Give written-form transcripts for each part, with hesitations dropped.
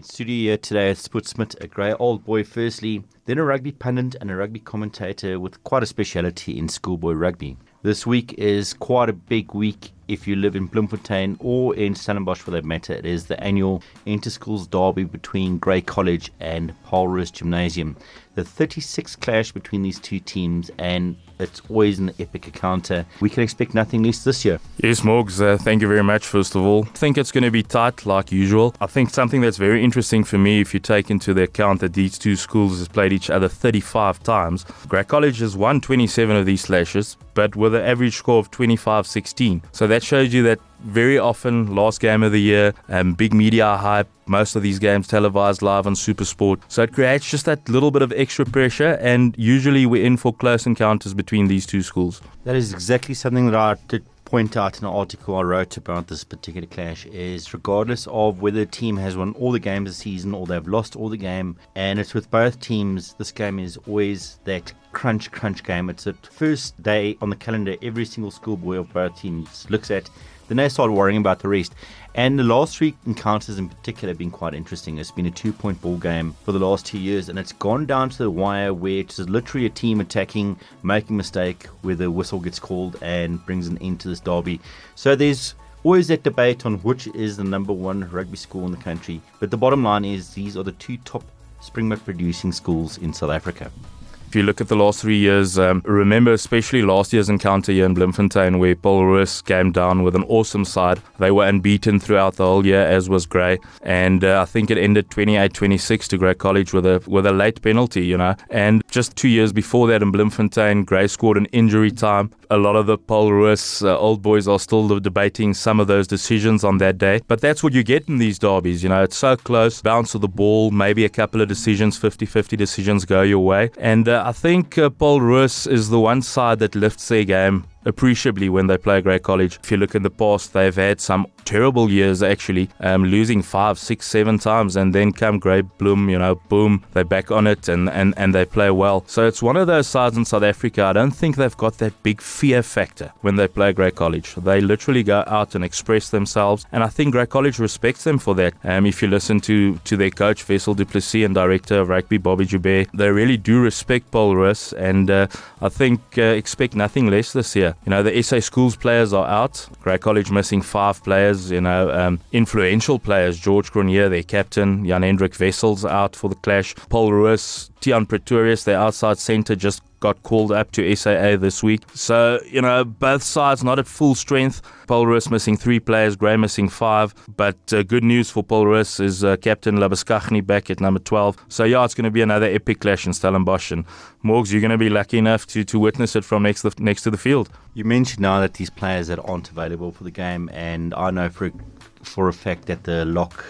in studio here today at Sputsmit, a grey old boy firstly, then a rugby pundit and a rugby commentator with quite a speciality in schoolboy rugby. This week is quite a big week if you live in Bloemfontein or in Stellenbosch for that matter. It is the annual inter-schools derby between Grey College and Paul Roos Gymnasium. The 36th clash between these two teams, and it's always an epic encounter. We can expect nothing less this year. Yes, Morgs, thank you very much, first of all. I think it's going to be tight like usual. I think something that's very interesting for me, if you take into the account that these two schools have played each other 35 times, Grey College has won 27 of these clashes, but with an average score of 25-16. So that shows you that very often, last game of the year, big media hype, most of these games televised live on SuperSport. So it creates just that little bit of extra pressure, and usually we're in for close encounters between these two schools. That is exactly something that I did point out in an article I wrote about this particular clash, is regardless of whether a team has won all the games this season or they've lost all the game, and it's with both teams, this game is always that crunch game. It's the first day on the calendar every single schoolboy of both teams looks at. Then they start worrying about the rest. And the last three encounters in particular have been quite interesting. It's been a 2-point ball game for the last 2 years, and it's gone down to the wire where it's literally a team attacking, making a mistake where the whistle gets called and brings an end to this derby. So there's always that debate on which is the number one rugby school in the country. But the bottom line is these are the two top Springbok producing schools in South Africa. If you look at the last 3 years, remember especially last year's encounter here in Bloemfontein where Paul Roos came down with an awesome side. They were unbeaten throughout the whole year, as was Grey. And I think it ended 28-26 to Grey College with a late penalty, you know. And just 2 years before that in Bloemfontein, Grey scored an injury time. A lot of the Paul Roos old boys are still debating some of those decisions on that day. But that's what you get in these derbies, you know. It's so close, bounce of the ball, maybe a couple of decisions, 50-50 decisions go your way. And I think Paul Roos is the one side that lifts their game appreciably when they play Grey College. If you look in the past, they've had some terrible years actually, losing 5, 6, 7 times, and then come Grey Bloem, you know, boom, they're back on it and they play well. So it's one of those sides in South Africa. I don't think they've got that big fear factor when they play Grey College. They literally go out and express themselves, and I think Grey College respects them for that. If you listen to their coach Wessel du Plessis and director of rugby Bobby Joubert, they really do respect Paul Roos, and I think expect nothing less this year. You know, the SA Schools players are out. Grey College missing 5 players, you know, influential players. George Cronje, their captain, Jan-Hendrik Wessels out for the clash. Paul Roos, Tiaan Pretorius, their outside centre, just got called up to SAA this week. So, you know, both sides not at full strength. Paul Roos missing 3 players, Grey missing 5. But good news for Paul Roos is Captain Labuschagne back at number 12. So, yeah, it's going to be another epic clash in Stellenbosch. And Morgs, you're going to be lucky enough to witness it from next to the field. You mentioned now that these players that aren't available for the game, and I know for a fact that the lock,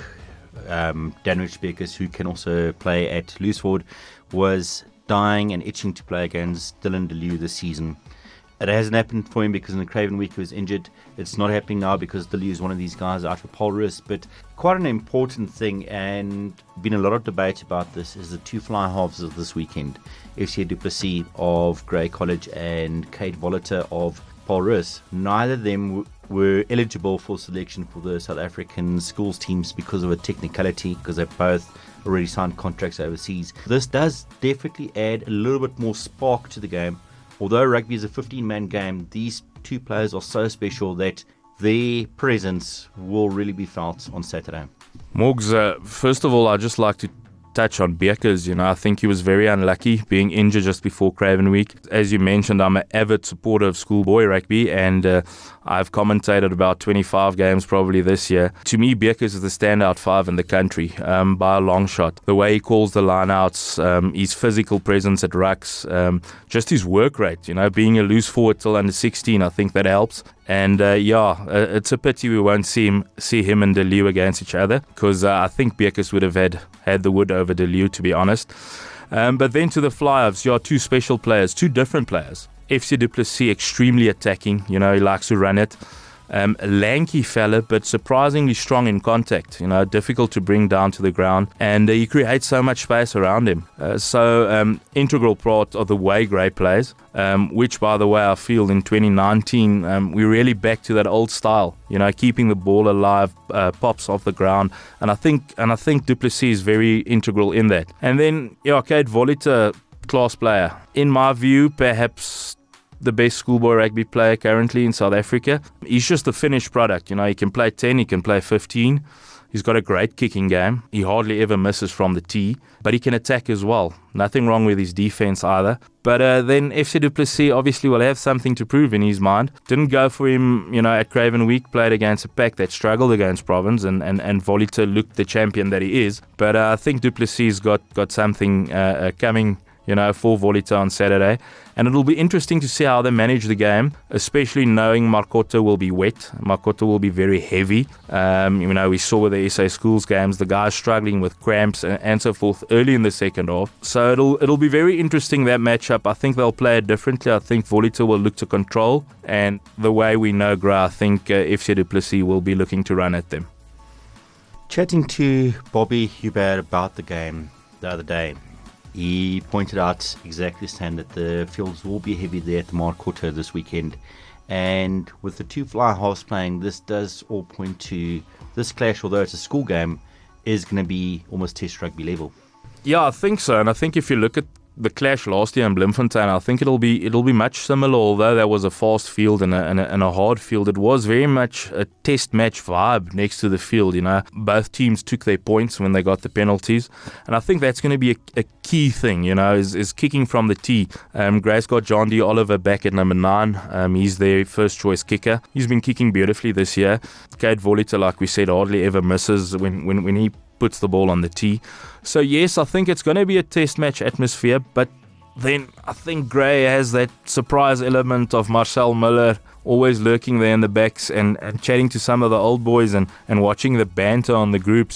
Danwich Beckers, who can also play at loose forward, was dying and itching to play against Dylan de Leeuw this season. It hasn't happened for him because in the Craven week he was injured. It's not happening now because de Leeuw is one of these guys out for Paul Roos. But quite an important thing, and been a lot of debate about this, is the 2 fly halves of this weekend. FCA du Plessis of Grey College and Kate Voliter of Paul Roos. Neither of them were eligible for selection for the South African schools teams because of a technicality, because they both already signed contracts overseas. This does definitely add a little bit more spark to the game. Although rugby is a 15-man game, these 2 players are so special that their presence will really be felt on Saturday. Morgs, first of all, I'd just like to touch on Beckers. You know, I think he was very unlucky being injured just before Craven Week. As you mentioned, I'm an avid supporter of schoolboy rugby, and I've commentated about 25 games probably this year. To me, Beckers is the standout 5 in the country by a long shot. The way he calls the lineouts, his physical presence at rucks, just his work rate, you know, being a loose forward till under 16, I think that helps. And it's a pity we won't see him and de Leeuw against each other, because I think Beckers would have had the wood over de Leeuw, to be honest. But then to the fly-offs, 2 special players, 2 different players. FC du Plessis extremely attacking, you know, he likes to run it. Lanky fella, but surprisingly strong in contact. Difficult to bring down to the ground, and he creates so much space around him. Integral part of the way Gray plays, which, by the way, I feel in 2019 we're really back to that old style. Keeping the ball alive, pops off the ground, and I think du Plessis is very integral in that. And then Kade Voliter, class player. In my view, perhaps the best schoolboy rugby player currently in South Africa. He's just a finished product. He can play 10, he can play 15. He's got a great kicking game. He hardly ever misses from the tee, but he can attack as well. Nothing wrong with his defense either. But then FC du Plessis obviously will have something to prove in his mind. Didn't go for him, at Craven Week, played against a pack that struggled against Province, and Voliter looked the champion that he is. But I think du Plessis got something coming, for Voliter on Saturday. And it'll be interesting to see how they manage the game, especially knowing Marcotte will be wet. Marcotte will be very heavy. We saw with the SA Schools games, the guys struggling with cramps and so forth early in the second half. So it'll be very interesting, that matchup. I think they'll play it differently. I think Voliter will look to control. And the way we know Gray, I think FC du Plessis will be looking to run at them. Chatting to Bobby Hubert about the game the other day, he pointed out exactly the same, that the fields will be heavy there at the Marcotte this weekend. And with the two fly halves playing, this does all point to this clash, although it's a school game, is going to be almost test rugby level. Yeah, I think so. And I think if you look at the clash last year in Bloemfontein, I think it'll be much similar. Although there was a fast field and a hard field, it was very much a test match vibe next to the field. Both teams took their points when they got the penalties, and I think that's going to be a key thing. Is kicking from the tee. Gray's got John D. Oliver back at number 9. He's their first choice kicker. He's been kicking beautifully this year. Kade Voliter, like we said, hardly ever misses when he puts the ball on the tee. So yes, I think it's going to be a test match atmosphere, but then I think Gray has that surprise element of Marcel Miller always lurking there in the backs and chatting to some of the old boys and watching the banter on the groups.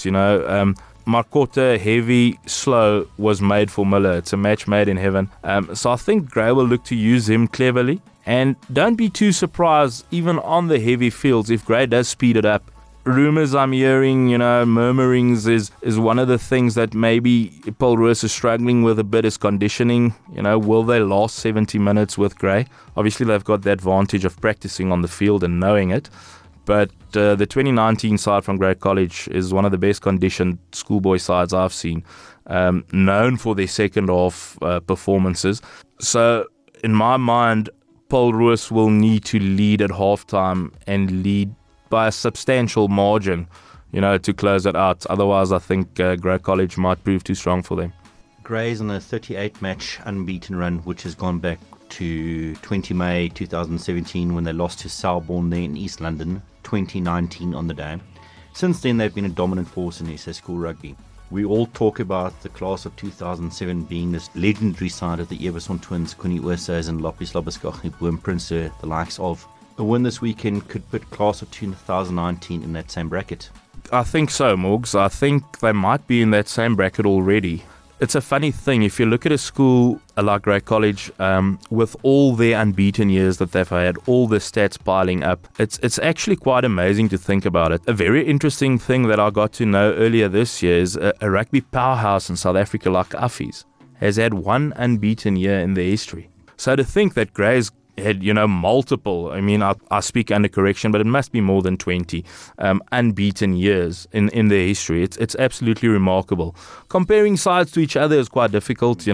Marcotte, heavy, slow, was made for Miller. It's a match made in heaven. So I think Gray will look to use him cleverly, and don't be too surprised even on the heavy fields if Gray does speed it up. Rumours I'm hearing, murmurings is one of the things that maybe Paul Roos is struggling with a bit, is conditioning. Will they last 70 minutes with Gray? Obviously, they've got the advantage of practicing on the field and knowing it. But the 2019 side from Grey College is one of the best conditioned schoolboy sides I've seen, known for their second half performances. So, in my mind, Paul Roos will need to lead at halftime and lead by a substantial margin, to close it out. Otherwise, I think Grey College might prove too strong for them. Grey's on a 38-match unbeaten run, which has gone back to 20 May 2017 when they lost to Selborne there in East London, 2019 on the day. Since then, they've been a dominant force in SA School rugby. We all talk about the class of 2007 being this legendary side of the Everson twins, Connie Ooshuis and Lopis Labuskaghni, Boom Prince, the likes of. A win this weekend could put class of 2019 in that same bracket. I think so, Morgs. I think they might be in that same bracket already. It's a funny thing. If you look at a school like Grey College, with all their unbeaten years that they've had, all the stats piling up, it's actually quite amazing to think about it. A very interesting thing that I got to know earlier this year is a rugby powerhouse in South Africa like Affies has had one unbeaten year in their history. So to think that Grey's had, multiple, I speak under correction, but it must be more than 20 unbeaten years in their history. It's absolutely remarkable. Comparing sides to each other is quite difficult.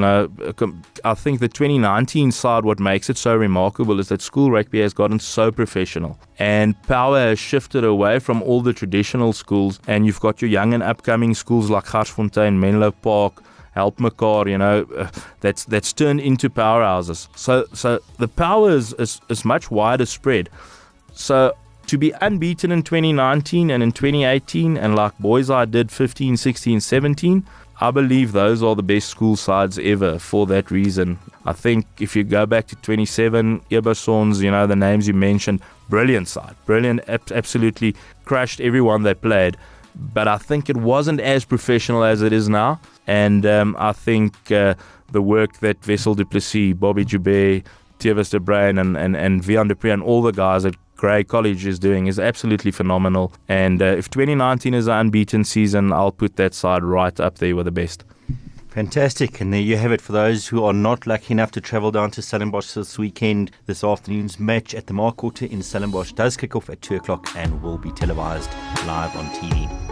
I think the 2019 side, what makes it so remarkable is that school rugby has gotten so professional, and power has shifted away from all the traditional schools, and you've got your young and upcoming schools like Garsfontein, Menlo Park, Help Mekaar, that's turned into powerhouses. So the power is much wider spread. So to be unbeaten in 2019 and in 2018, and like Boys I did 15, 16, 17, I believe those are the best school sides ever for that reason. I think if you go back to 27, Ebersons, the names you mentioned, brilliant side. Brilliant, absolutely crushed everyone they played. But I think it wasn't as professional as it is now. And I think the work that Wessel du Plessis, Bobby Joubert, Thewes de Bruin and Vian de Pre and all the guys at Grey College is doing is absolutely phenomenal. And if 2019 is an unbeaten season, I'll put that side right up there with the best. Fantastic. And there you have it for those who are not lucky enough to travel down to Stellenbosch this weekend. This afternoon's match at the Mark Quarter in Stellenbosch does kick off at 2 o'clock and will be televised live on TV.